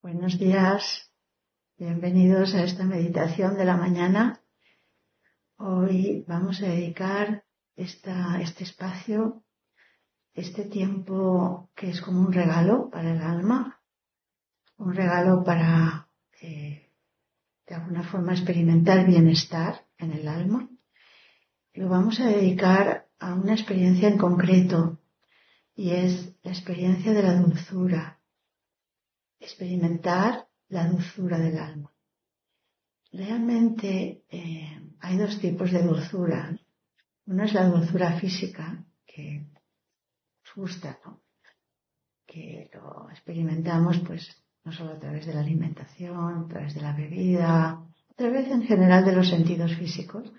Buenos días, bienvenidos a esta meditación de la mañana. Hoy vamos a dedicar este espacio, este tiempo que es como un regalo para el alma, un regalo para de alguna forma experimentar bienestar en el alma. Lo vamos a dedicar a una experiencia en concreto y es la experiencia de la dulzura, experimentar la dulzura del alma. Realmente hay dos tipos de dulzura. Uno es la dulzura física, que nos gusta, ¿no? Que lo experimentamos pues no solo a través de la alimentación, a través de la bebida, a través en general de los sentidos físicos.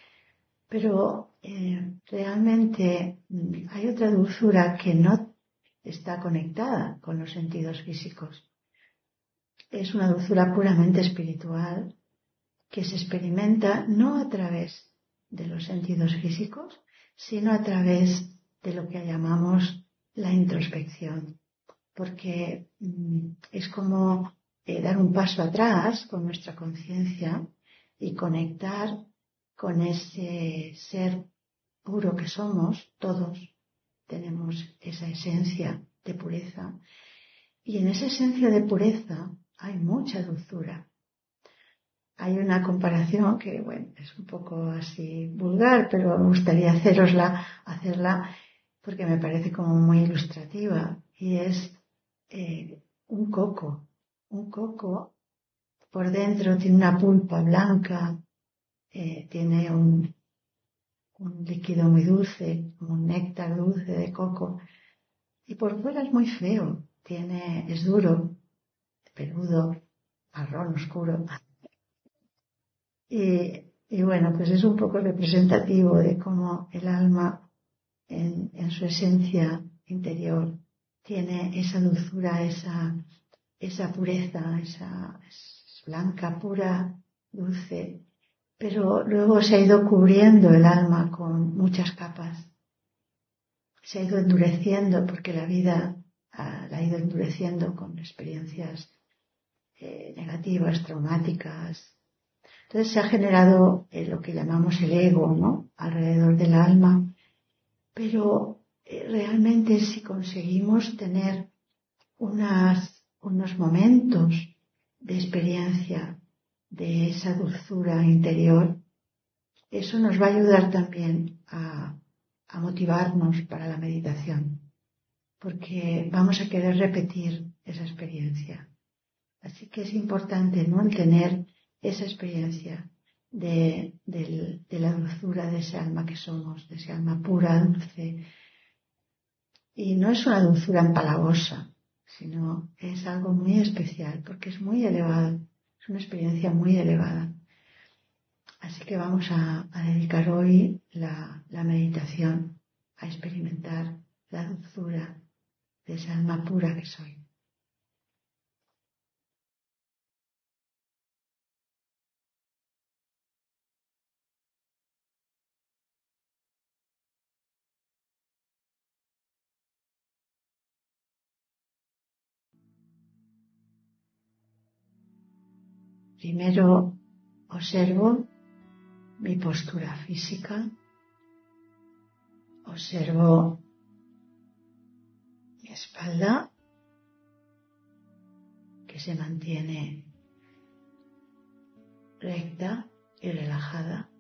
Pero realmente hay otra dulzura que no está conectada con los sentidos físicos. Es una dulzura puramente espiritual, que se experimenta no a través de los sentidos físicos, sino a través de lo que llamamos la introspección, porque es como dar un paso atrás con nuestra conciencia y conectar con ese ser puro que somos. Todos tenemos esa esencia de pureza, y en esa esencia de pureza hay mucha dulzura. Hay una comparación que, bueno, es un poco así vulgar, pero me gustaría hacerla porque me parece como muy ilustrativa. Y es un coco. Un coco por dentro tiene una pulpa blanca, tiene un líquido muy dulce, un néctar dulce de coco. Y por fuera es muy feo. Es duro, peludo, marrón oscuro. Y bueno, pues es un poco representativo de cómo el alma en su esencia interior tiene esa dulzura, esa pureza, es blanca, pura, dulce, pero luego se ha ido cubriendo el alma con muchas capas. Se ha ido endureciendo porque la vida la ha ido endureciendo con experiencias negativas, traumáticas. Entonces se ha generado lo que llamamos el ego, ¿no?, alrededor del alma. Pero realmente si conseguimos tener unos momentos de experiencia de esa dulzura interior, eso nos va a ayudar también a motivarnos para la meditación, porque vamos a querer repetir esa experiencia. Así que es importante, ¿no?, el tener esa experiencia de la dulzura de ese alma que somos, de ese alma pura, dulce. Y no es una dulzura empalagosa, sino es algo muy especial, porque es muy elevado, es una experiencia muy elevada. Así que vamos a dedicar hoy la meditación a experimentar la dulzura de esa alma pura que soy. Primero observo mi postura física, observo mi espalda, que se mantiene recta y relajada.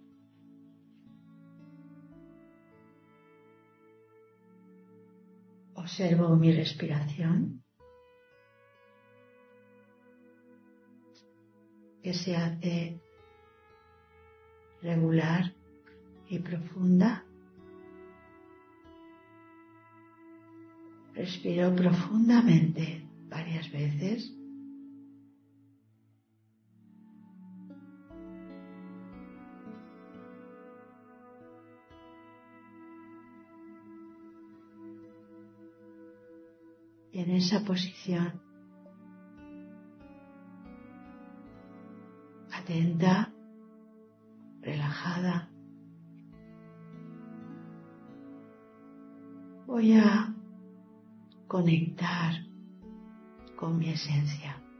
Observo mi respiración, que se hace regular y profunda. Respiro profundamente varias veces. Y en esa posición, atenta, relajada, voy a conectar con mi esencia.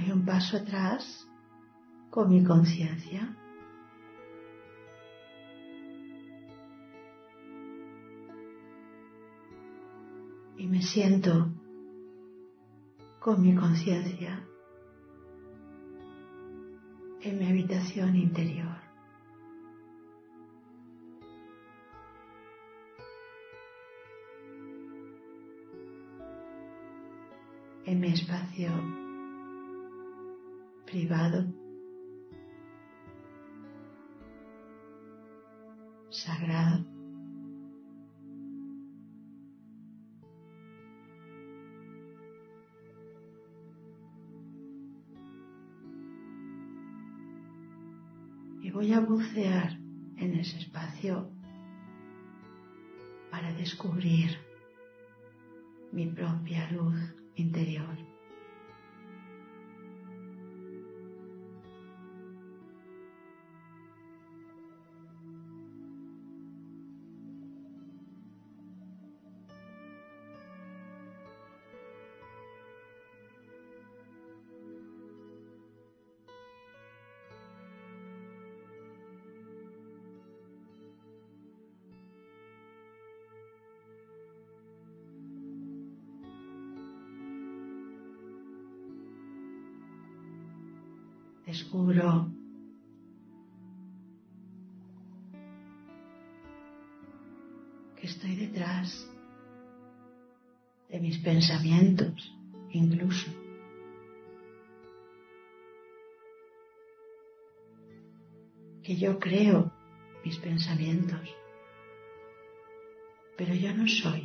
Doy un paso atrás con mi conciencia. Y me siento con mi conciencia en mi habitación interior. En mi espacio privado, sagrado. Y voy a bucear en ese espacio para descubrir mi propia luz interior. Descubro que estoy detrás de mis pensamientos, incluso. Que yo creo mis pensamientos, pero yo no soy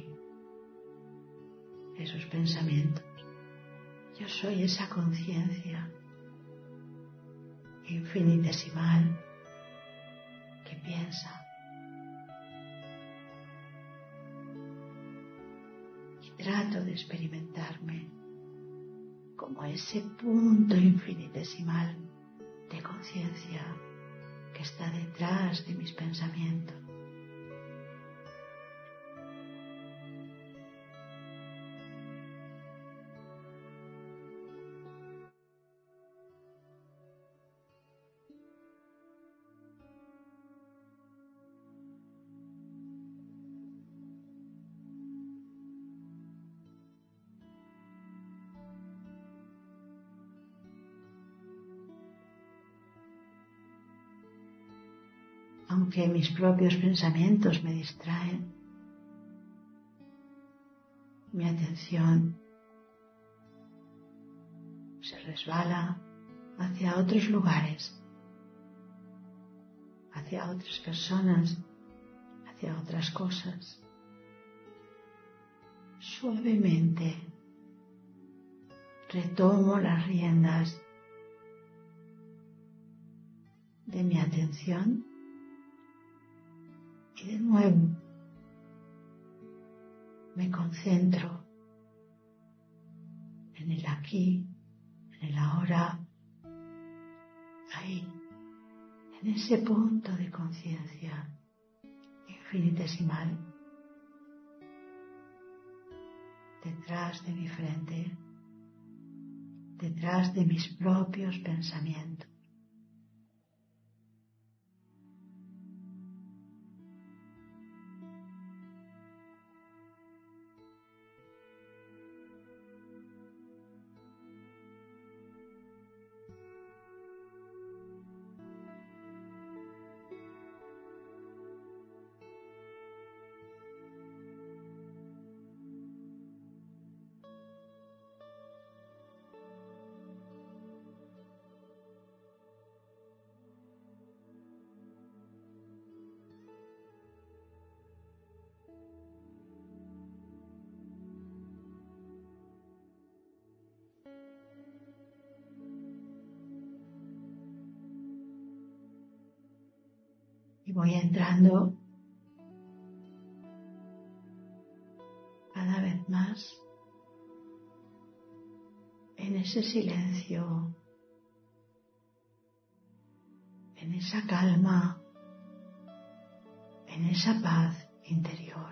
esos pensamientos. Yo soy esa conciencia infinitesimal que piensa y trato de experimentarme como ese punto infinitesimal de conciencia que está detrás de mis pensamientos. Aunque mis propios pensamientos me distraen, mi atención se resbala hacia otros lugares, hacia otras personas, hacia otras cosas. Suavemente retomo las riendas de mi atención y de nuevo me concentro en el aquí, en el ahora, ahí, en ese punto de conciencia infinitesimal, detrás de mi frente, detrás de mis propios pensamientos. Y voy entrando cada vez más en ese silencio, en esa calma, en esa paz interior.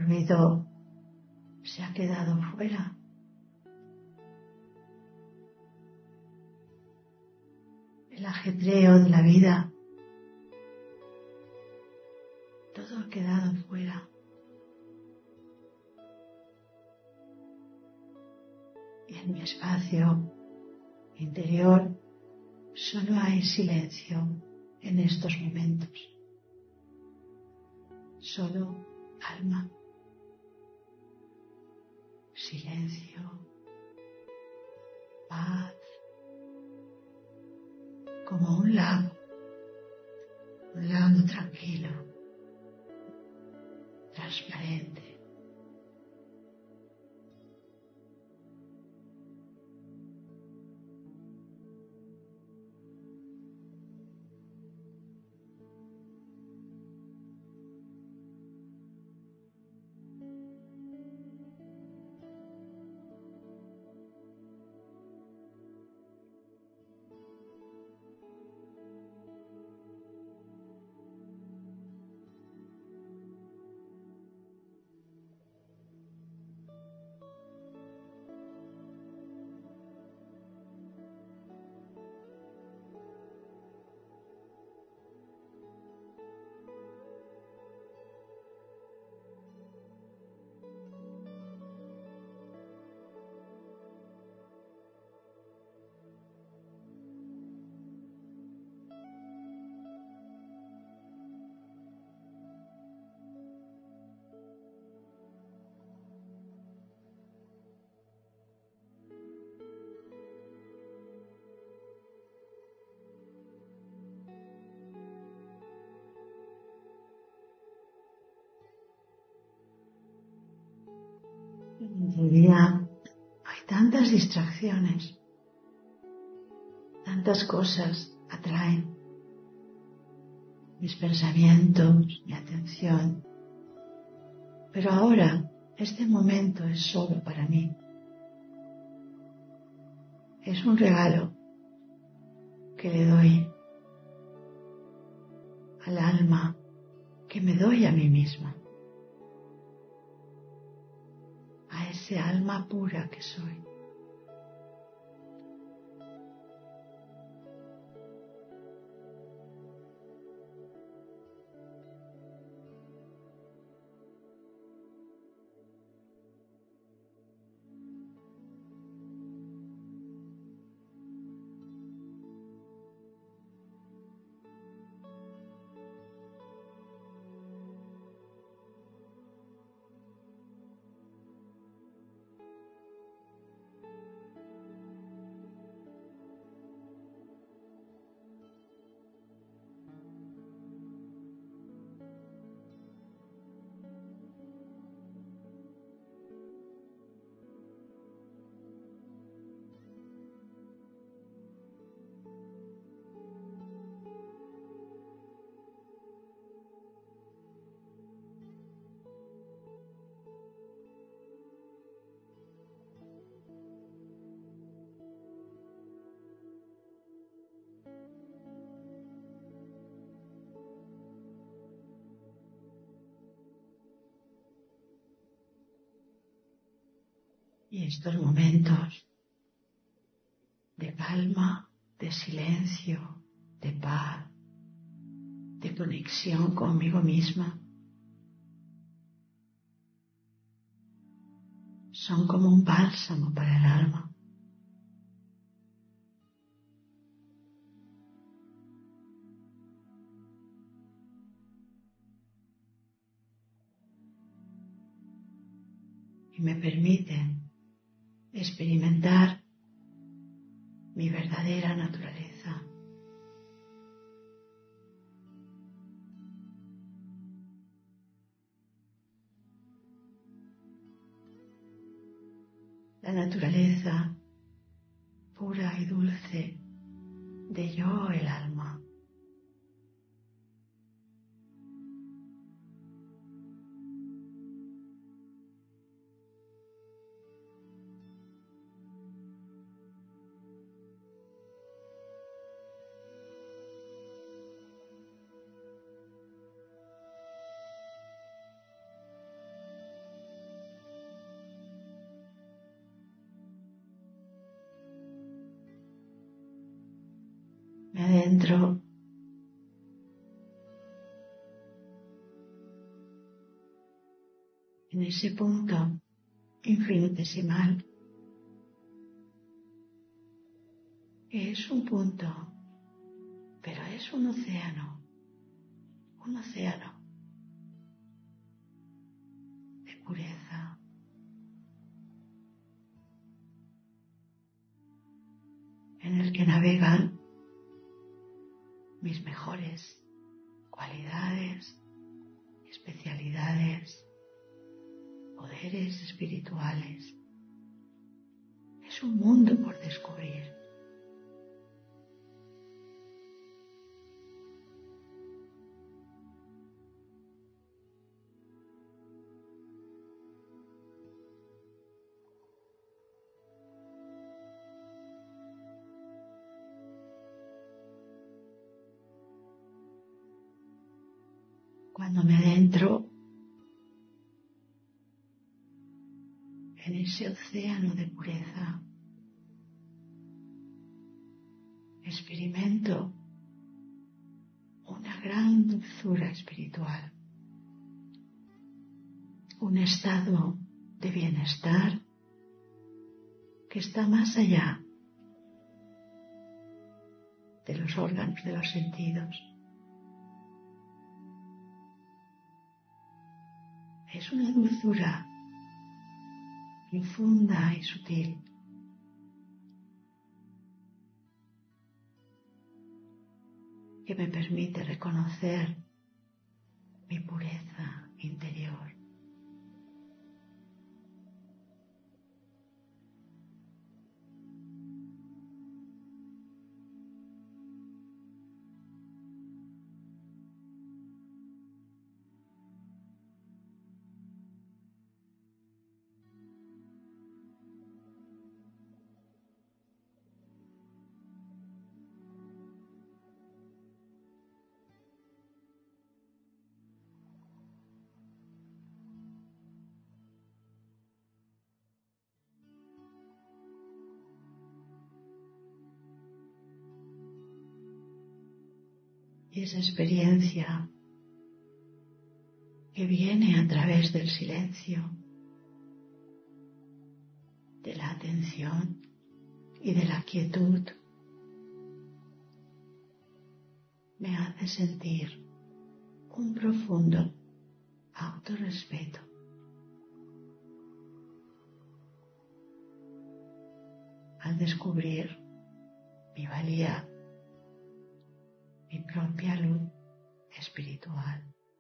ruido se ha quedado fuera. El ajetreo de la vida, todo ha quedado fuera. Y en mi espacio interior solo hay silencio en estos momentos. Solo alma, silencio, paz, como un lago tranquilo, transparente. En el día hay tantas distracciones, tantas cosas atraen mis pensamientos, mi atención. Pero ahora, este momento es solo para mí. Es un regalo que le doy al alma, que me doy a mí misma, a ese alma pura que soy. Y estos momentos de calma, de silencio, de paz, de conexión conmigo misma, son como un bálsamo para el alma. Y me permiten experimentar mi verdadera naturaleza. La naturaleza pura y dulce de yo, el alma. adentro, en ese punto infinitesimal, que es un punto, pero es un océano de pureza, en el que navegan mis mejores cualidades, especialidades, poderes espirituales. Es un mundo por descubrir. Cuando me adentro en ese océano de pureza, experimento una gran dulzura espiritual, un estado de bienestar que está más allá de los órganos de los sentidos. Es una dulzura profunda y sutil, que me permite reconocer mi pureza interior. Y esa experiencia que viene a través del silencio, de la atención y de la quietud, me hace sentir un profundo autorrespeto. Al descubrir mi valía, mi propia luz espiritual.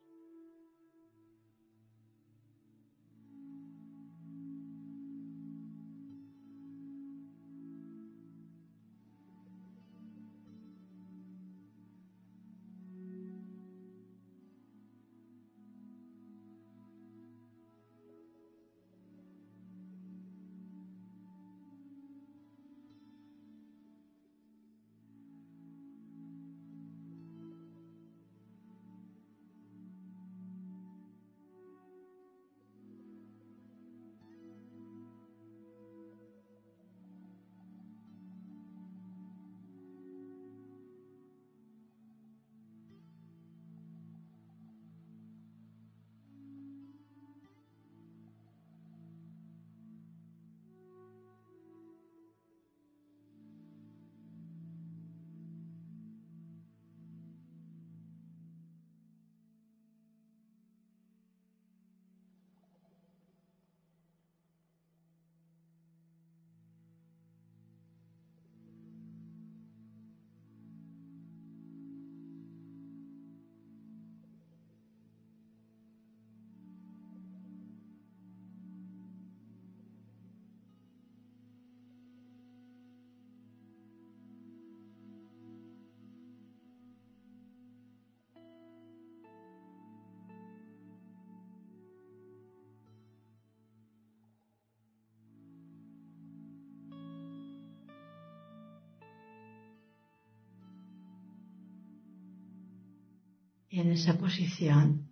Y en esa posición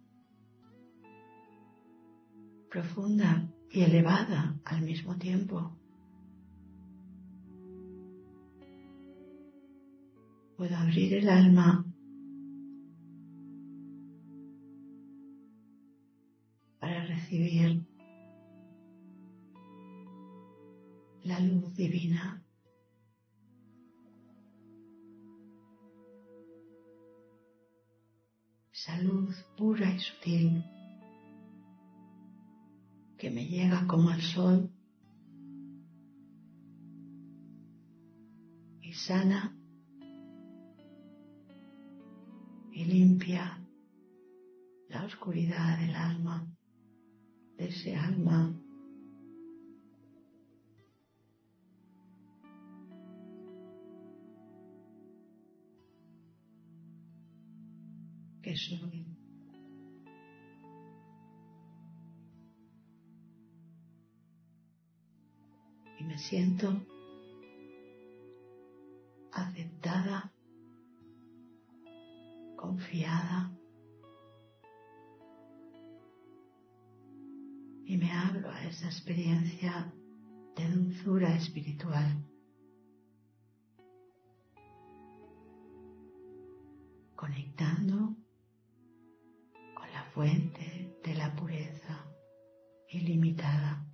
profunda y elevada al mismo tiempo, puedo abrir el alma para recibir la luz divina. Esa luz pura y sutil que me llega como el sol y sana y limpia la oscuridad del alma, de ese alma que soy. Y me siento aceptada, confiada, y me abro a esa experiencia de dulzura espiritual, conectando con la fuente de la pureza ilimitada.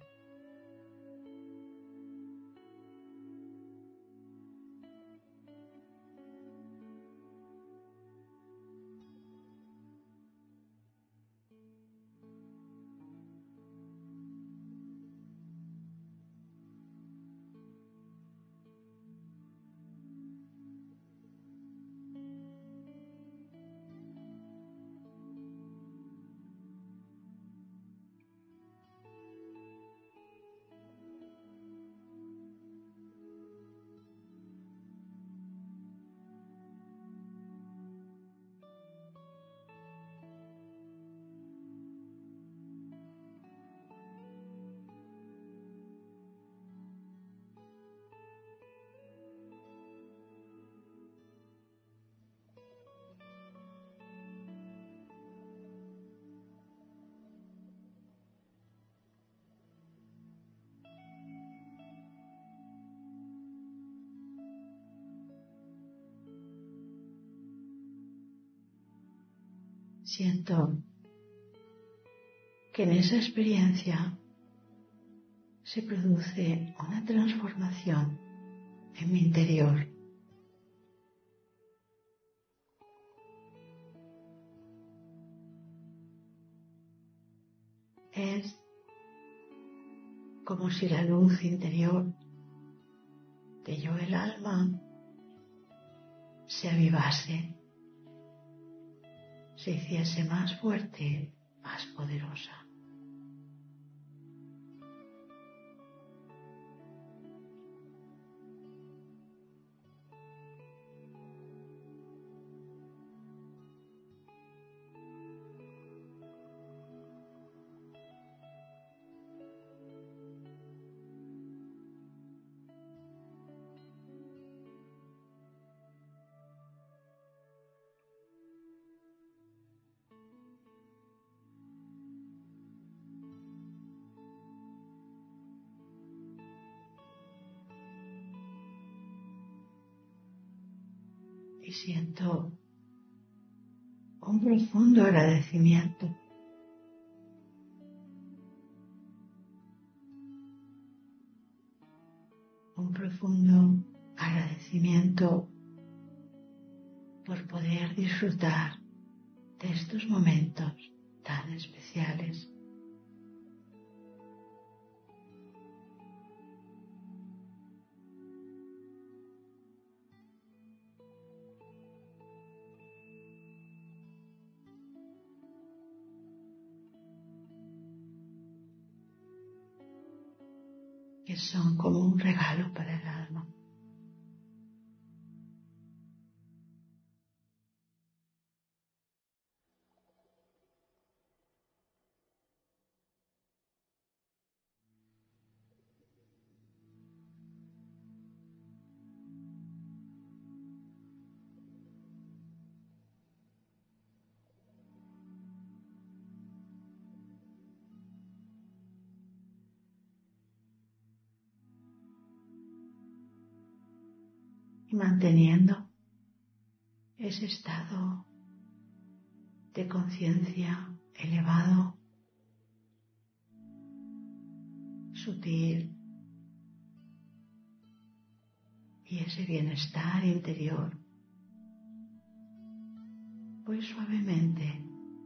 Siento que en esa experiencia se produce una transformación en mi interior. Es como si la luz interior de yo, el alma, se avivase, se hiciese más fuerte, más poderosa. Y siento un profundo agradecimiento. Un profundo agradecimiento por poder disfrutar de estos momentos tan especiales. Que son como un regalo para el alma. Y manteniendo ese estado de conciencia elevado, sutil, y ese bienestar interior. Voy suavemente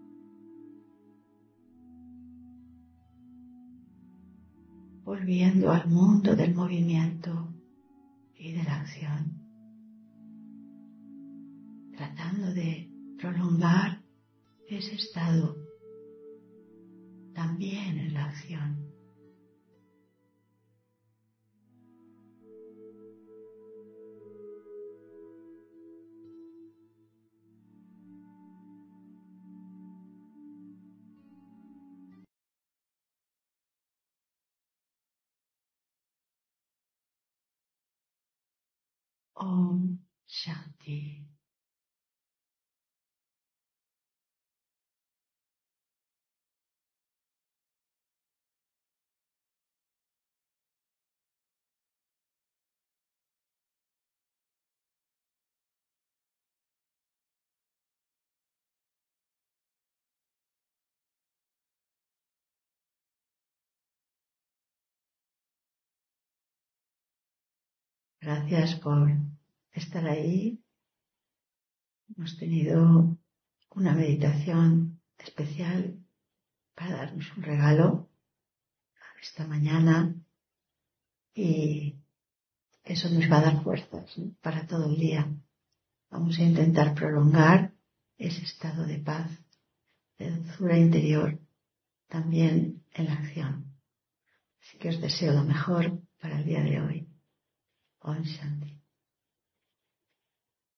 volviendo al mundo del movimiento y de la acción, tratando de prolongar ese estado también en la acción. Om Shanti. Gracias por estar ahí. Hemos tenido una meditación especial para darnos un regalo esta mañana y eso nos va a dar fuerzas, ¿no?, para todo el día. Vamos a intentar prolongar ese estado de paz, de dulzura interior, también en la acción. Así que os deseo lo mejor para el día de hoy. Om Shanti.